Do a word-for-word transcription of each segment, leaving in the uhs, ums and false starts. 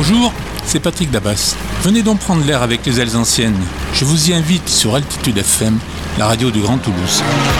Bonjour, c'est Patrick Dabas. Venez donc prendre l'air avec les ailes anciennes. Je vous y invite sur Altitude F M, la radio du Grand Toulouse.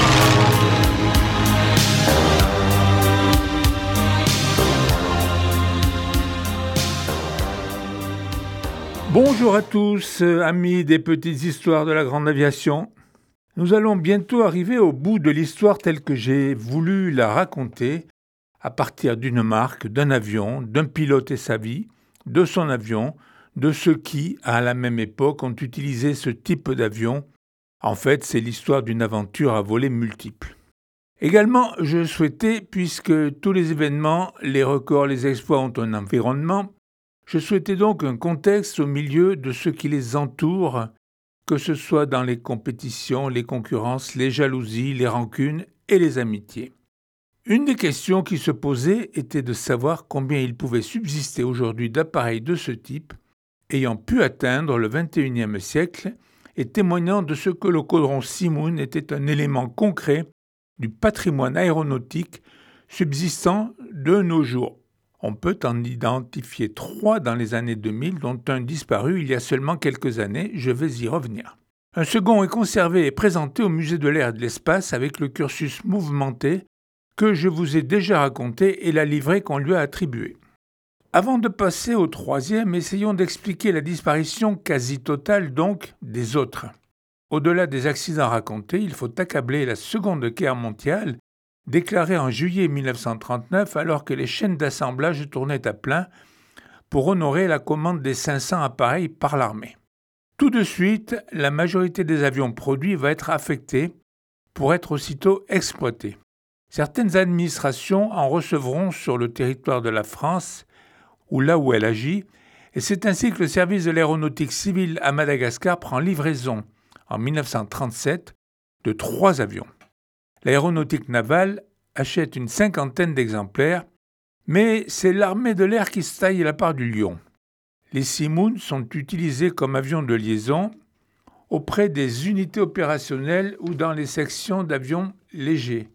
Bonjour à tous, amis des petites histoires de la grande aviation. Nous allons bientôt arriver au bout de l'histoire telle que j'ai voulu la raconter, à partir d'une marque, d'un avion, d'un pilote et sa vie, de son avion, de ceux qui, à la même époque, ont utilisé ce type d'avion. En fait, c'est l'histoire d'une aventure à volets multiples. Également, je souhaitais, puisque tous les événements, les records, les exploits ont un environnement, je souhaitais donc un contexte au milieu de ce qui les entoure, que ce soit dans les compétitions, les concurrences, les jalousies, les rancunes et les amitiés. Une des questions qui se posait était de savoir combien il pouvait subsister aujourd'hui d'appareils de ce type, ayant pu atteindre le vingt et unième siècle et témoignant de ce que le caudron Simoun était un élément concret du patrimoine aéronautique subsistant de nos jours. On peut en identifier trois dans les années deux mille, dont un disparu il y a seulement quelques années, je vais y revenir. Un second est conservé et présenté au musée de l'air et de l'espace avec le cursus mouvementé que je vous ai déjà raconté et la livrée qu'on lui a attribuée. Avant de passer au troisième, essayons d'expliquer la disparition quasi totale donc des autres. Au-delà des accidents racontés, il faut accabler la Seconde Guerre mondiale, déclarée en juillet mille neuf cent trente-neuf alors que les chaînes d'assemblage tournaient à plein pour honorer la commande des cinq cents appareils par l'armée. Tout de suite, la majorité des avions produits va être affectée pour être aussitôt exploités. Certaines administrations en recevront sur le territoire de la France ou là où elle agit, et c'est ainsi que le service de l'aéronautique civile à Madagascar prend livraison en mille neuf cent trente-sept de trois avions. L'aéronautique navale achète une cinquantaine d'exemplaires, mais c'est l'armée de l'air qui se taille la part du lion. Les Simoun sont utilisés comme avions de liaison auprès des unités opérationnelles ou dans les sections d'avions légers.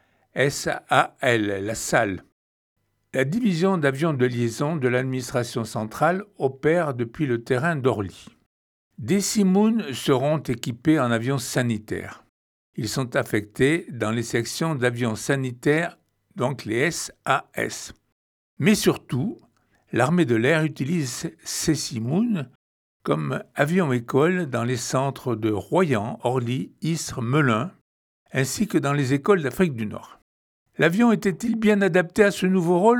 S A L, la S A L. La division d'avions de liaison de l'administration centrale opère depuis le terrain d'Orly. Des Simoun seront équipés en avions sanitaires. Ils sont affectés dans les sections d'avions sanitaires, donc les S A S. Mais surtout, l'armée de l'air utilise ces Simoun comme avions-école dans les centres de Royan, Orly, Istres, Melun, ainsi que dans les écoles d'Afrique du Nord. L'avion était-il bien adapté à ce nouveau rôle ?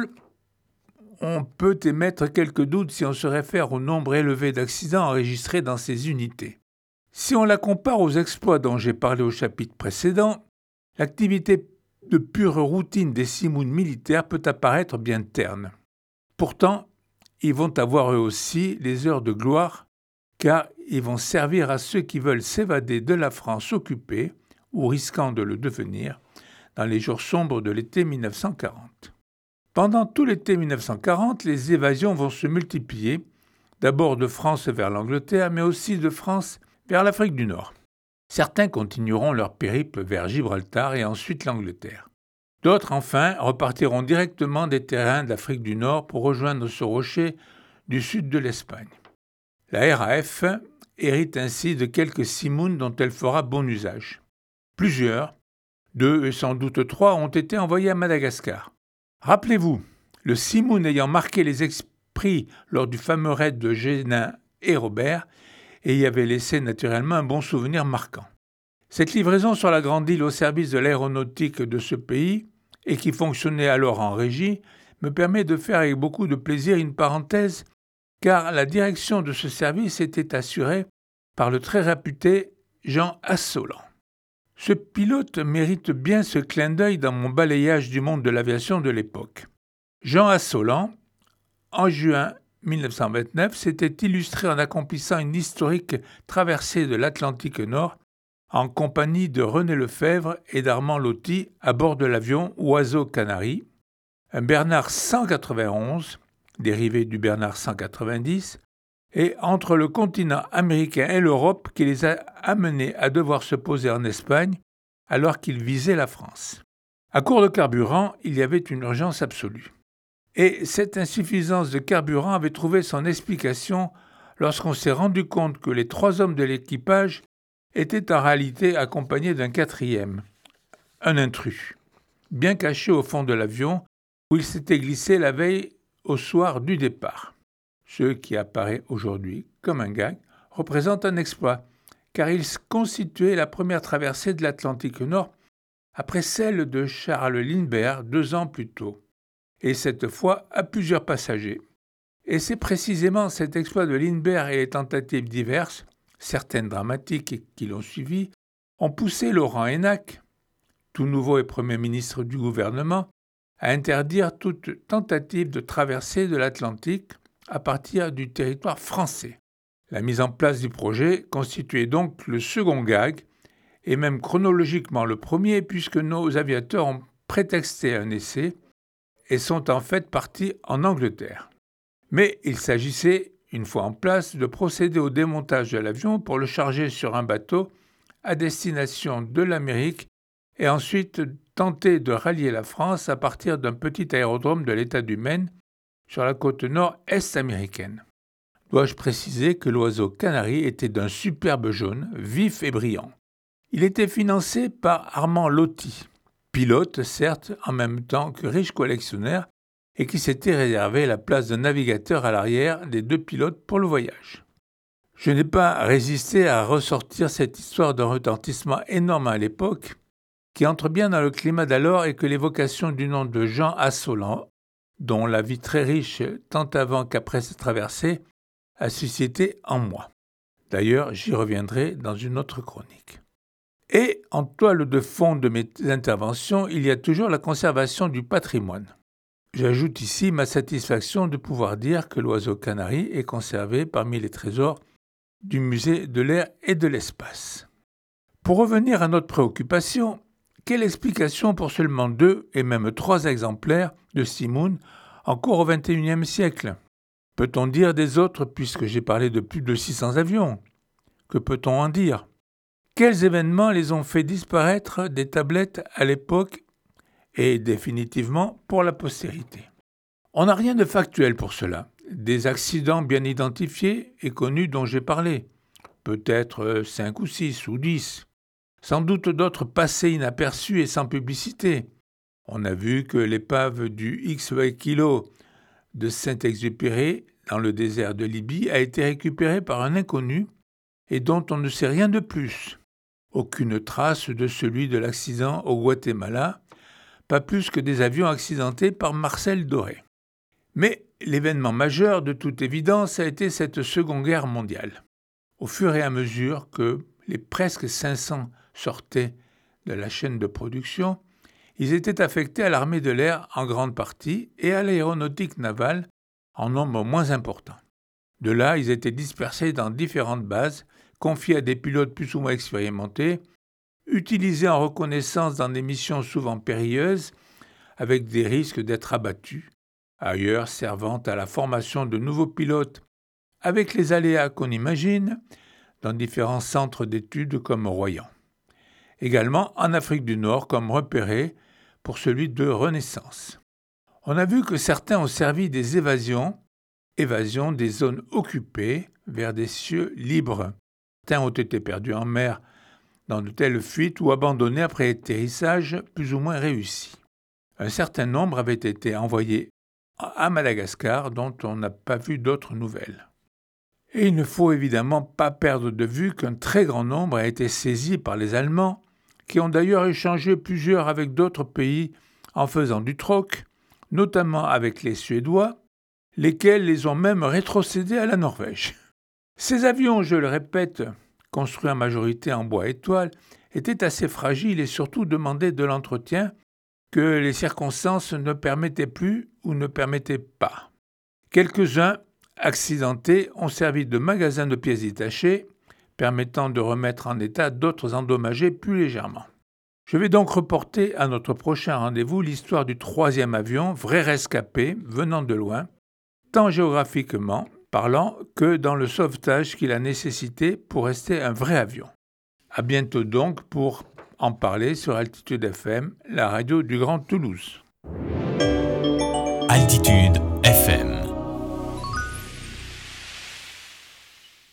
On peut émettre quelques doutes si on se réfère au nombre élevé d'accidents enregistrés dans ces unités. Si on la compare aux exploits dont j'ai parlé au chapitre précédent, l'activité de pure routine des Simoun militaires peut apparaître bien terne. Pourtant, ils vont avoir eux aussi les heures de gloire, car ils vont servir à ceux qui veulent s'évader de la France occupée, ou risquant de le devenir, dans les jours sombres de l'été mille neuf cent quarante. Pendant tout l'été mille neuf cent quarante, les évasions vont se multiplier, d'abord de France vers l'Angleterre, mais aussi de France vers l'Afrique du Nord. Certains continueront leur périple vers Gibraltar et ensuite l'Angleterre. D'autres, enfin, repartiront directement des terrains d'Afrique du Nord pour rejoindre ce rocher du sud de l'Espagne. La R A F hérite ainsi de quelques Simoun dont elle fera bon usage. Plusieurs, deux et sans doute trois, ont été envoyés à Madagascar. Rappelez-vous, le Simoun ayant marqué les esprits lors du fameux raid de Génin et Robert, et y avait laissé naturellement un bon souvenir marquant. Cette livraison sur la grande île au service de l'aéronautique de ce pays, et qui fonctionnait alors en régie, me permet de faire avec beaucoup de plaisir une parenthèse, car la direction de ce service était assurée par le très réputé Jean Assolan. Ce pilote mérite bien ce clin d'œil dans mon balayage du monde de l'aviation de l'époque. Jean Assolan, en juin mille neuf cent vingt-neuf, s'était illustré en accomplissant une historique traversée de l'Atlantique Nord en compagnie de René Lefebvre et d'Armand Lotti à bord de l'avion Oiseau Canari, un Bernard cent quatre-vingt-onze, dérivé du Bernard cent quatre-vingt-dix, et entre le continent américain et l'Europe qui les a amenés à devoir se poser en Espagne alors qu'ils visaient la France. À court de carburant, il y avait une urgence absolue. Et cette insuffisance de carburant avait trouvé son explication lorsqu'on s'est rendu compte que les trois hommes de l'équipage étaient en réalité accompagnés d'un quatrième, un intrus, bien caché au fond de l'avion où il s'était glissé la veille au soir du départ. Ce qui apparaît aujourd'hui comme un gag représente un exploit, car il constituait la première traversée de l'Atlantique Nord après celle de Charles Lindbergh deux ans plus tôt, et cette fois à plusieurs passagers. Et c'est précisément cet exploit de Lindbergh et les tentatives diverses, certaines dramatiques et qui l'ont suivi, ont poussé Laurent Hénac, tout nouveau et Premier ministre du gouvernement, à interdire toute tentative de traversée de l'Atlantique à partir du territoire français. La mise en place du projet constituait donc le second gag, et même chronologiquement le premier, puisque nos aviateurs ont prétexté un essai et sont en fait partis en Angleterre. Mais il s'agissait, une fois en place, de procéder au démontage de l'avion pour le charger sur un bateau à destination de l'Amérique et ensuite tenter de rallier la France à partir d'un petit aérodrome de l'État du Maine sur la côte nord-est américaine. Dois-je préciser que l'oiseau canari était d'un superbe jaune, vif et brillant. Il était financé par Armand Lotti, pilote certes, en même temps que riche collectionneur, et qui s'était réservé la place de navigateur à l'arrière des deux pilotes pour le voyage. Je n'ai pas résisté à ressortir cette histoire d'un retentissement énorme à l'époque, qui entre bien dans le climat d'alors et que l'évocation du nom de Jean Assolan, dont la vie très riche tant avant qu'après cette traversée, a suscité en moi. D'ailleurs, j'y reviendrai dans une autre chronique. Et en toile de fond de mes interventions, il y a toujours la conservation du patrimoine. J'ajoute ici ma satisfaction de pouvoir dire que l'oiseau canari est conservé parmi les trésors du musée de l'air et de l'espace. Pour revenir à notre préoccupation, quelle explication pour seulement deux et même trois exemplaires de Simoun encore au vingt et unième siècle ? Peut-on dire des autres puisque j'ai parlé de plus de six cents avions ? Que peut-on en dire ? Quels événements les ont fait disparaître des tablettes à l'époque et définitivement pour la postérité ? On n'a rien de factuel pour cela. Des accidents bien identifiés et connus dont j'ai parlé. Peut-être cinq ou six ou dix. Sans doute d'autres passés inaperçus et sans publicité. On a vu que l'épave du X Kilo de Saint-Exupéry, dans le désert de Libye, a été récupérée par un inconnu et dont on ne sait rien de plus. Aucune trace de celui de l'accident au Guatemala, pas plus que des avions accidentés par Marcel Doré. Mais l'événement majeur, de toute évidence, a été cette Seconde Guerre mondiale. Au fur et à mesure que les presque cinq cents sortaient de la chaîne de production, ils étaient affectés à l'armée de l'air en grande partie et à l'aéronautique navale en nombre moins important. De là, ils étaient dispersés dans différentes bases, confiés à des pilotes plus ou moins expérimentés, utilisés en reconnaissance dans des missions souvent périlleuses, avec des risques d'être abattus, ailleurs servant à la formation de nouveaux pilotes, avec les aléas qu'on imagine, dans différents centres d'études comme Royan. Également en Afrique du Nord comme repéré pour celui de Renaissance. On a vu que certains ont servi des évasions, évasions des zones occupées vers des cieux libres. Certains ont été perdus en mer dans de telles fuites ou abandonnés après atterrissage plus ou moins réussi. Un certain nombre avaient été envoyés à Madagascar dont on n'a pas vu d'autres nouvelles. Et il ne faut évidemment pas perdre de vue qu'un très grand nombre a été saisi par les Allemands, qui ont d'ailleurs échangé plusieurs avec d'autres pays en faisant du troc, notamment avec les Suédois, lesquels les ont même rétrocédés à la Norvège. Ces avions, je le répète, construits en majorité en bois et toile, étaient assez fragiles et surtout demandaient de l'entretien que les circonstances ne permettaient plus ou ne permettaient pas. Quelques-uns, accidentés, ont servi de magasins de pièces détachées, permettant de remettre en état d'autres endommagés plus légèrement. Je vais donc reporter à notre prochain rendez-vous l'histoire du troisième avion, vrai rescapé, venant de loin, tant géographiquement parlant que dans le sauvetage qu'il a nécessité pour rester un vrai avion. À bientôt donc pour en parler sur Altitude F M, la radio du Grand Toulouse. Altitude F M.